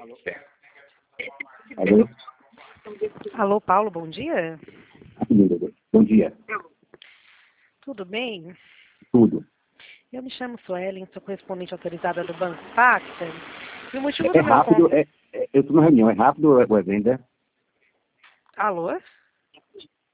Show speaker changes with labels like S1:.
S1: Alô?
S2: Alô, Paulo, bom dia.
S1: Bom dia.
S2: Tudo bem?
S1: Tudo.
S2: Eu me chamo Suelen, sou correspondente autorizada do Banco Pacta. E o motivo
S1: É
S2: do meu
S1: rápido, eu estou na reunião, é rápido o evento, é?
S2: Alô?